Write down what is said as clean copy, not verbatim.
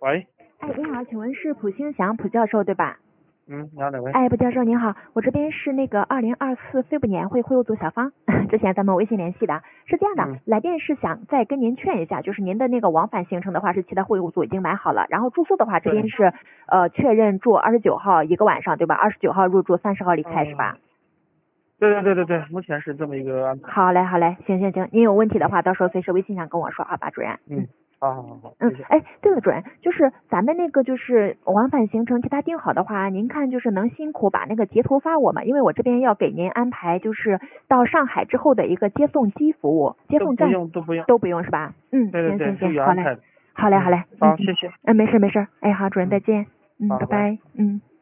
喂， 哎，你好，请问是蒲兴祥蒲教授对吧？ 你好，哪位？ 哎，蒲教授您好，我这边是那个2024肺部年会会务组小芳，之前咱们微信联系的，是这样的，来电是想再跟您劝一下，就是您的那个往返行程的话是其他会务组已经买好了，然后住宿的话这边是确认住29号一个晚上对吧？29号入住，30号离开是吧？ 对，目前是这么一个安排。 好嘞，行，您有问题的话到时候随时微信上跟我说好吧，主任。 好，谢谢。 哎，对了，主任，就是咱们那个就是往返行程，其他定好的话，您看就是能辛苦把那个截图发我吗？因为我这边要给您安排就是到上海之后的一个接送机服务，接送站都不用是吧？行，好嘞， 好，谢谢。 没事，哎，好，主任再见，拜拜。